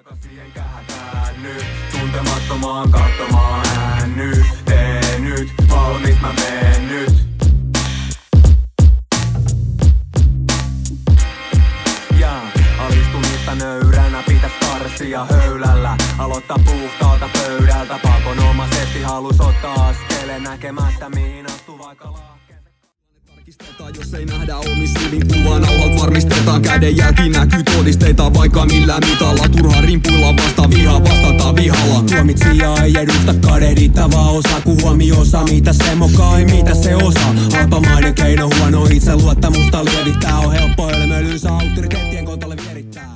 Enkä hätäänny, tuntemattomaan katsomaan äänny. Tee nyt, valmis mä meen nyt. Ja alistumista nöyränä pitäis karsia höylällä. Aloittaa puhtaalta pöydältä, pakonomaisesti halus ottaa askeleen näkemättä mihin astuu vaikka lahkeen. Tarkistetaan, jos ei nähdä omin silmin kuvaa. Nauhalta varmistetaan, kädenjälki näkyy todisteita. Vaikka millä mitalla, turhaan rimpuilla vasta vihaa, vastataan vihalla. Tuomitsija ei edusta kadehdittavaa osaa, kun huomiosa mitä se mokaa, ei mitä se osaa. Halpamainen keino huono itseluottamusta lievittää. On helppo hölmöilynsä auktoriteettien kontolle vierittää.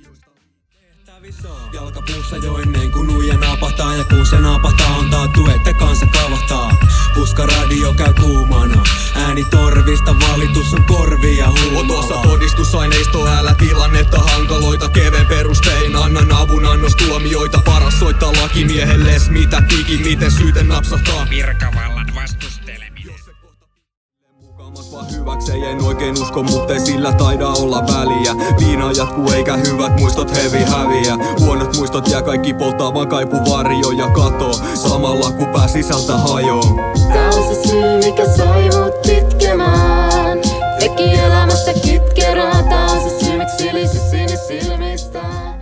Jalkapuussa jo ennen kuin nuija napahtaa. Ja kun se napahtaa on taattu, että kansa kavahtaa. Puska radio käy kuumana. Ääni torvista valitus on korvia huumala. Otossa todistusaineisto älä tilannetta hankaloita. Keveen perustein annan avunannostuomioita. Paras soittaa lakimiehelles mitä tiki, miten syyte napsahtaa. Virkavallan vastusteleminen. Mukamas vaan hyväkseen, en oikein usko, mutta ei sillä taida olla väliä. Viina jatkuu eikä hyvät muistot hevi häviä. Huonot muistot jää kaikki polttaa vaan kaipuvarjo ja katoo. Samalla kun pää sisältä hajoo. Tää on se syy mikä sai mut itkemään. Teki elämästä kitkerää. Tää on se syy miksi lisu sinne silmistä.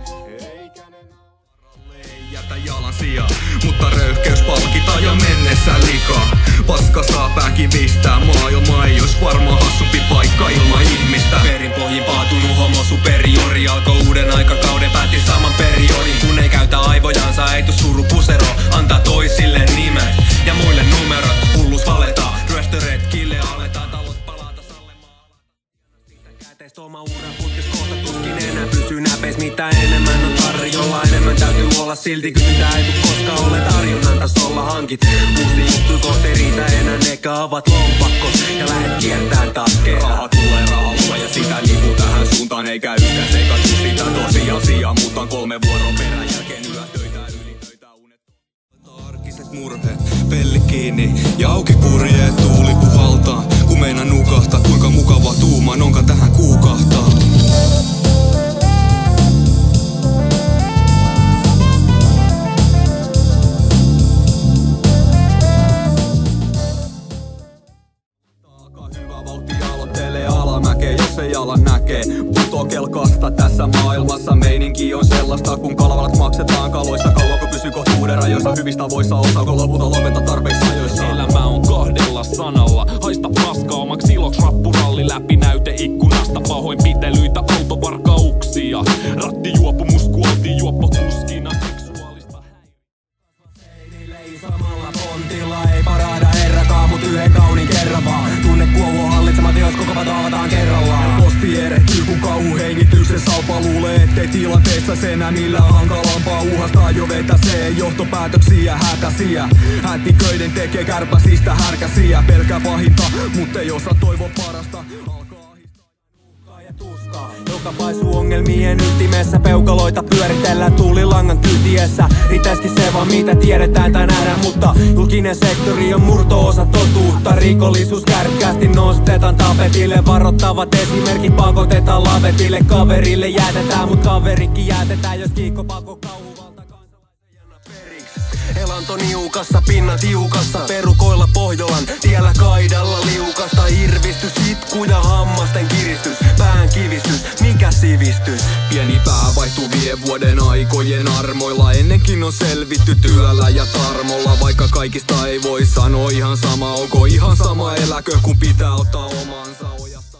Jätä jalansija, mutta röyhkeys palkitaan jo mennessä likaa. Paska saa pää kivistää, maailma ei ois varmaan hassumpi paikka ilman ihmistä. Perinpohjin paatunut homo superiori alkoi uuden aikakauden, päätti saman periodin. Kun ei käytä aivojansa, ei tuu suru pusero. Antaa toisille nimet ja muille numerot. Hullus valetaan, ryöstöretkille aletaan. Talot palata sallemaan. Käteistä oma uran putkis kohta tuskin enää pysyy näpeis. Mitä enemmän on tarjolla, enemmän täytyy olla. Silti kysytään ei tuu koskaan ole tarjonnan tasolla hankit. Uusi juttu kohta ei riitä enää, nekä avat lompakko ja lähet kiertään taas kerran. Raha tulee rahalla ja sitä lipu tähän suuntaan. Eikä yhtään seikattu sitä tosiasiaa. Muutan 3 vuoron perän jälkeen ylätöitä, ylitöitä, unet. Arkiset murheet, pelli kiinni ja auki kurjeet tuulipu valtaan. Kun meina nukahtaa, kuinka mukava tuuman onka tähän kuukahtaa. Jos ei ala näkee, putoo kelkasta tässä maailmassa. Meininki on sellaista, kun kalavalat maksetaan kaloissa. Kauanko pysyy kohtuuden rajoissa, hyvistä voissa osaako lopulta lopeta tarpeissa ajoissa. Elämä on 2 sanalla. Haista paskaa omaksi iloks rappuralli läpi näyteikkunasta. Pahoinpitelyitä, autovarkauksia. Rattijuopumus kuoltiin juoppokuskina. Seksuaalista Seinille ei samalla fontilla, ei parada herrakaan, mut yhden kauniin kerran vaan. Tunne kuohuu hallitsemat, jos koko pato avataan kerrallaan. Posti erehtyy kun kauhu hengityksen salpa luulee, ettei tilanteessa se enää millään hankalampaa uhasta jo vetäsee johtopäätöksiä hätäsiä. Hätiköiden tekee kärpäsistä härkäsiä. Pelkää pahinta, mut ei osaa toivoa parasta. Joka paisuu ongelmien ytimessä, peukaloita pyöritellään tuulilangan kyytiessä. Riittäisikin se vaan mitä tiedetään tai nähdään, mutta julkinen sektori on murto-osa totuutta. Rikollisuus kärkkäästi nostetaan tapetille, varoittavat esimerkit pakotetaan lavetille. Kaverille jäätetään, mut kaverikin jäätetään, jos kiikko pako kauhuvalta kansalaisen jännä periksi. Elanto niukassa, pinnan tiukassa, perukoilla Pohjolan tiellä kaidalla liukasta. Irvistys, itku ja hammasten kiristys, pään kivistys, mikä sivistys? Pieni pää vaihtuu vie vuoden aikojen armoilla. Ennenkin on selvitty työllä ja tarmolla. Vaikka kaikista ei voi sanoa ihan sama, onko ihan sama eläkö kun pitää ottaa omansa ojasta.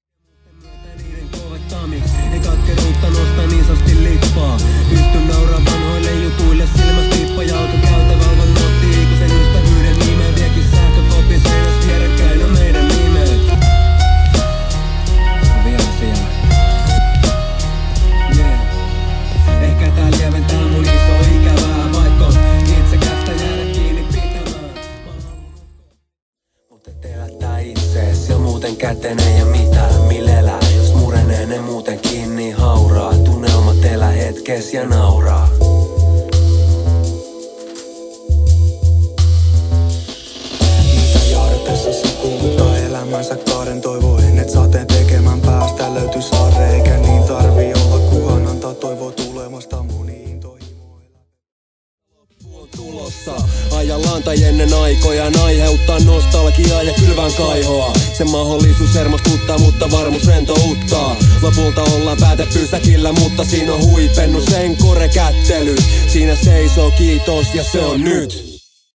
Ei katkeruutta nosta niin sosti lippaa. Pysty nauraa vanhoille jutuille, silmäs tippa ja auto käytävällä nottii. Kun sen ystävyyden nimen viekin sähkökopin seinäs vierekkäin on meidän nimet. Vielä siellä. Yeah. Ehkä tää lieventää mun iso ikävää, vaikka on itsekästä jäädä kiinni pitämään. Mut et elättää itsees jo muuten kätenen ja mitään mille elää. Jos murenee ne muutenkin niin hauraa. Tunnelmat elää hetkes ja nauraa. Niitä jaaritessa se kuluttaa elämänsä kaaren. Toivoen et sateen tekemään päästä löytyy saare. Eikä niin tarvii olla kuhan antaa toivoa tulemasta moni. tulossa. Ajallaan tai ennen aikojaan aiheuttaa nostalgiaa ja kylvän kaihoa. Se mahdollisuus hermostuttaa, mutta varmuus rentouttaa. Lopulta ollaan päätepysäkillä, mutta siinä on huipennus sen korekättely. Siinä seisoo kiitos ja se on nyt.